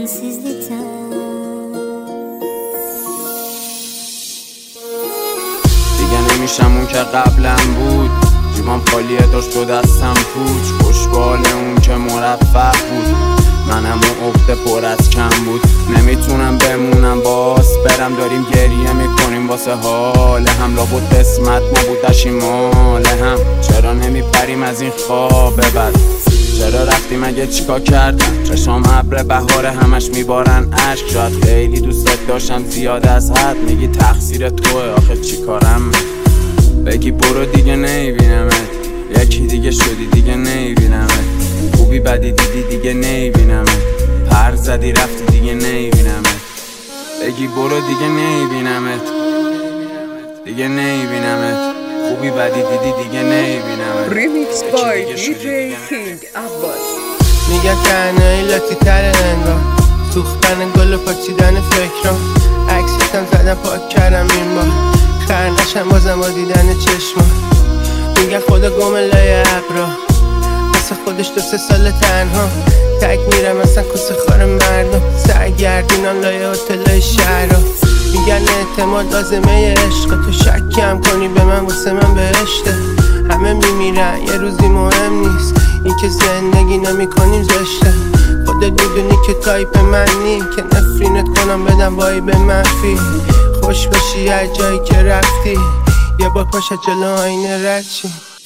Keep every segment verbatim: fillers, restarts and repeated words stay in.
دیگه نمیشم اون که قبلم بود، جیبام خالیه داشت دو دستم پوچ، خوشبال اون که مرفه بود، منم اون عقده پر از کم بود. نمیتونم بمونم باز برم، داریم گریه میکنیم واسه حال هم، لابد قسمت ما بود داشتیم مال هم. چرا نمیپریم از این خواب بد؟ چرا رفتیم اگه چیکار کردم؟ چشام ابر بهاره همش میبارن عشق، شاید خیلی دوستت داشتم زیاد از حد، میگی تقصیر توه آخه چیکارم؟ بگی برو دیگه نمیبینمت، یکی دیگه شدی دیگه نمیبینمت، خوبی بدی دیدی دیگه نمیبینمت، پر زدی رفتی دیگه نمیبینمت، بگی برو دیگه نمیبینمت، دیگه نمیبینمت، خوبی بدی دیدی دیگه نمیبینمت. ریمیکس بای دی جی کینگ عباس. میگن تنهایی لاتی تره انگار، سوختن گل و پاچیدن فکرام، عکستم زدم پاک کردم این بار، خر نشم بازم با دیدن چشما. میگن خدا گم لای ابرا، واسه خودش دو سه سال تنها، تک میرم مثلا کس خار مردم، سرگردونم لای هتلای شهرها. میگن اعتماد لازمه عشق، تو شکم کنی به من واسه من بهشته. همه میمیرن یه روزی مهم نیست، این که زندگی نمیکنیم زشته. خودت میدونی که تایپ من نی، که نفرینت کنم بدم وای به منفی. خوش باشی هر جایی که رفتی، یه بار پاشا جلو آینه رد چی.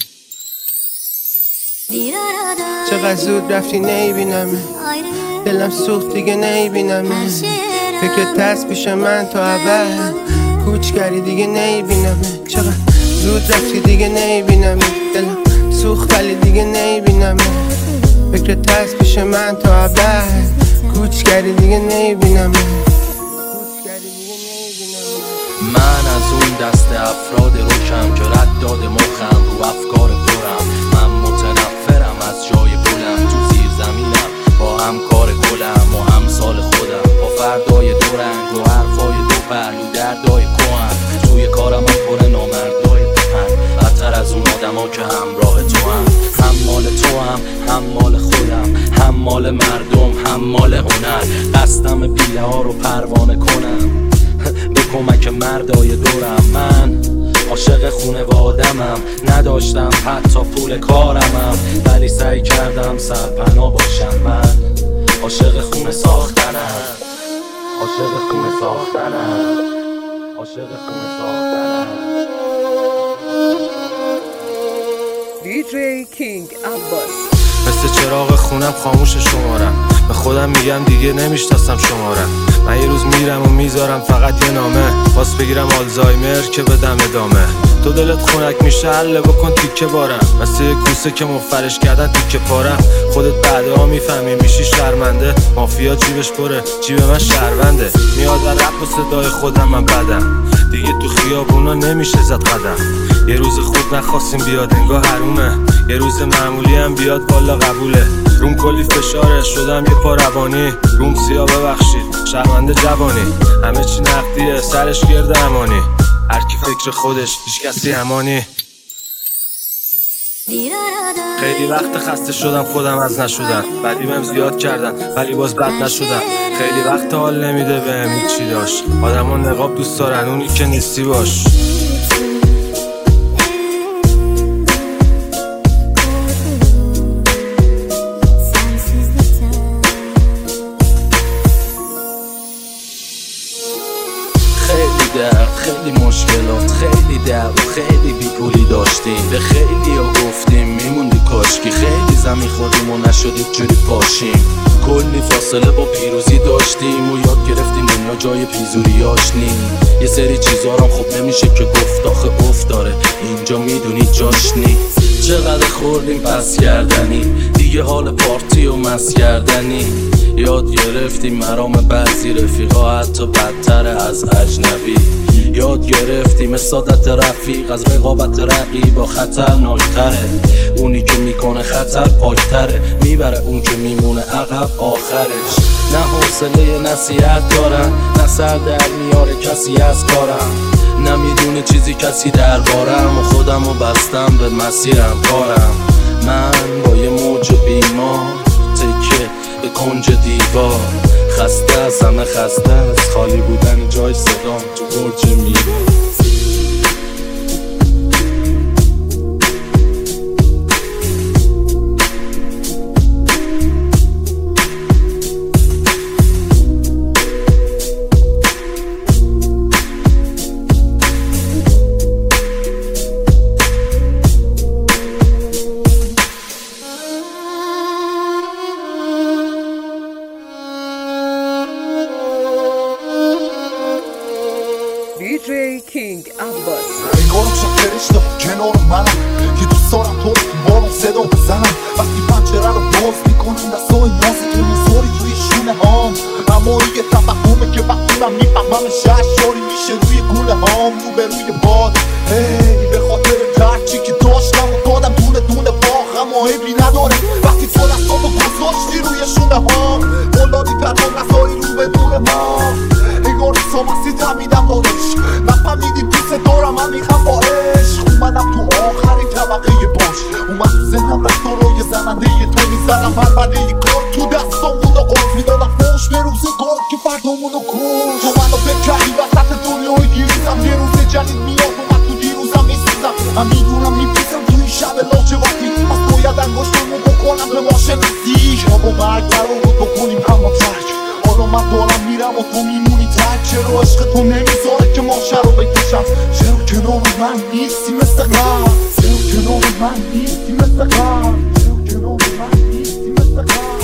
چقدر زود رفتی نمیبینمه، دلم سوخت دیگه نمیبینمه، فکرت هست پیش من تا ابد، کوچ کردی دیگه نمیبینمه. چقدر زود رفتی دیگه نمیبینمه، دلم سوخت ولی دیگه نمیبینمه، فکرت هست پیش من تا ابد، کوچ کردی دیگه نمیبینمه. من از اون دست افراد روشم که رد داده مخم رو افکار برم. من متنفرم از جای بلم، تو زیر زمینم با همکار گلم و همسال خودم، با فردای دو رنگ و حرفای دو پهلو دردای کوهم. توی کارم هم پر نامردای پهن، بدتر از اون آدما که همراه تو هم. هم مال تو هم هم مال خودم، هم مال مردم هم مال هنر. قصدم بیله ها رو پروانه کنم به کمک مردای دورم. من عاشق خونوادمم، نداشتم حتی پول کارمم، ولی سعی کردم سرپناه باشم. من عاشق خونه ساختنم، عاشق خونه ساختنم، عاشق خونه ساختنم. دی جی کینگ عباس. مثل چراغ خونم خاموش شمارم، به خودم میگم دیگه نمیشناسم شمارم. من یه روز میرم و میذارم فقط یه نامه، باز بگیرم آلزایمر که بدم ادامه. تو دلت خونک میشه حله بکن تیکه بارم، مثل یه کوسه که مفرش کردن تیکه پارم. خودت بعدها میفهمی میشی شرمنده، مافیا جیبش پره جیب من شهرونده. میاد و رپ و صدای خودم من بدم، دیگه تو خیابونا نمیشه زد قدم. یه روز خوب نخواستیم بیاد انگاه حرومه، یه روز معمولی هم بیاد والا قبوله. روم کلی فشاره شدم یه پا روانی، روم سیاه ببخشید شرمنده جوانی. همه چی نقدیه سرش گرد امانی، هر کی فکر خودش هیچ کسی امانی. خیلی وقت خسته شدم خودم از نشدم، بدی بهم زیاد کردن ولی باز بد نشدم. خیلی وقت حال نمیده بهم هیچی داشت، آدما نقاب دوست دارن اونی که نیستی باش. خیلی مشکلات، خیلی در و خیلی بیپولی داشتیم، به خیلی ها گفتیم میموندی کاشکی، خیلی زمین خوردیم و نشدید جوری پاشیم. کلی فاصله با پیروزی داشتیم و یاد گرفتیم دنیا جای پیزوریاش نیم. یه سری چیزا هم خوب نمیشه که گفت، آخه افت داره اینجا میدونی جاش نی. چقدر خوردیم پس کردنی، دیگه حال پارتی و مس کردنی. یاد گرفتیم مرام بعضی رفیقا حتی بدتر از اجنبی. یاد گرفتیم سادت رفیق از رقابت رقیب با خطرناکتره. اونی که میکنه خطر پاکتره، میبره اون که میمونه عقب آخرش. نه حوصله نصیحت دارم، نه سر در میاره کسی از کارم، نمیدونه چیزی کسی دربارم و خودم و بستم به مسیرم کارم. من با یه موج بیمار تکه به کنج دیوار، خسته از همه خسته از خالی بودن جای صدام تو برج میره. دی جی کینگ عباس. انگارم شب فرشته کنار منم که دوست دارم تو رو تو بارم صدا بزنم. وقتی پنجره رو باز میکنم دستای نازی که میذاری روی شونه هام. اما یه تفهمه که وقتی من میفهمم شهشاری میشه روی گونه هام. رو به روی باد هی به خاطر درکی که داشتم و دادم دونه دونه باخ. اما عیبی نداره وقتی تو دستامو گذاشتی روی شونه هام. قلابی پرها نزاری رو به دونه هام. انگار سام هستی تمیدم دادش نفهمیدی دوست دارم من میخوام با عشق. اومدم تو آخرین طبقه باش. اومد تو ذهنم رفتارای زننده تو میزنم پرونده ی کار تو دستام بود و قرص میدادم فوش به روزگار که فردامونو کش. تو منو بکردی وسط دنیای دیروزم. یه روز جدید میاد اومد تو دیروزم میسوزم. من میدونم میپیسم توی شب لاجه وقتی پس باید انگشتمو بکنم به ما شناسی. یا با مرگ قرار بود بکنیم اما ترک. حالا من دارم میرم و تو میمونی تک. چرا عشق تو نمیذاره که ماشه رو بکشم؟ چرا کنار من نیستی مثل قبل؟ چرا کنار من نیستی مثل قبل؟ چرا کنار من نیستی مثل قبل؟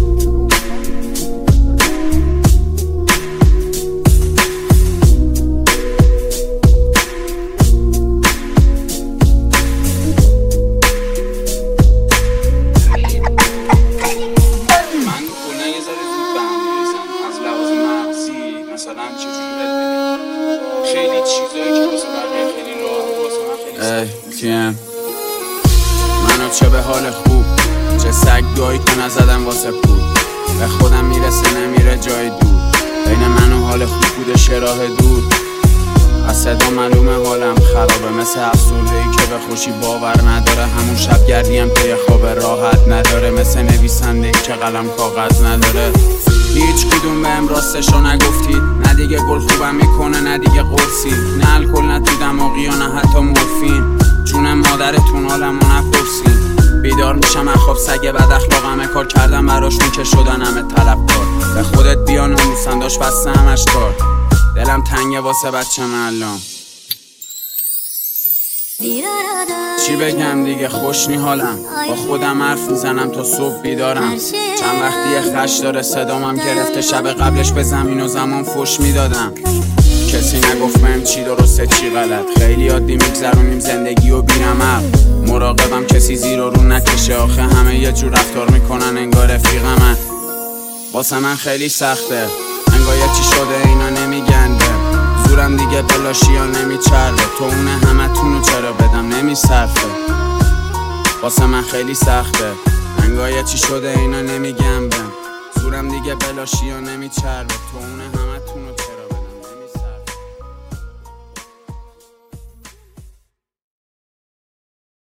خیلی چیزایی که واسه بقیه خیلی راحت واسه من خیلی سخت. کیم منو چه به حال خوب چه سگ دایی که نزدم واسه پول. به خودم میرسه نمیره جای دور. بین من و حال خوب بوده شراه دور. از صدا معلومه حالم خرابه مثل افسرده‌ای که به خوشی باور نداره. همون شب گردیم که یه خواب راحت نداره. مثل نویسنده که قلم کاغذ نداره. هیچ کدوم بهم راستشو نگفتید. نه دیگه گل خوبم میکنه نه دیگه قرصی. نه الکل نه تو دماغی یا نه حتی مورفین. جون مادرتون حالمو نپرسین. بیدار میشم اخواب سگ بد اخلاقمه. کار کردم براشون که شدن همه طلبکار. به خودت بیا ناموسن داشت بسته همش کار. دلم تنگه واسه بچه معلم. چی بگم دیگه خوش نی حالم. با خودم حرف میزنم تا صبح بیدارم. چند وقتی یه خش داره صدامم گرفته. شب قبلش به زمین و زمان فش میدادم. کسی نگفت بهم چی درسته چی غلط. خیلی عادی میگذرونیم زندگی و بی‌نمق. مراقبم کسی زیر و رو نکشه. آخه همه یه جور رفتار میکنن انگار رفیقمن. واسه من خیلی سخته انگار یه چی شده اینا نمیگنده. زورم دیگه بلاشی یا نمیچربه. تو اونه همه تونو چرا بدم نمیصرفه. واسه من خیلی سخته انگار یه چی شده اینا نمیگم بهم. زورم دیگه بلاشی یا نمیچربه. تو اونه همه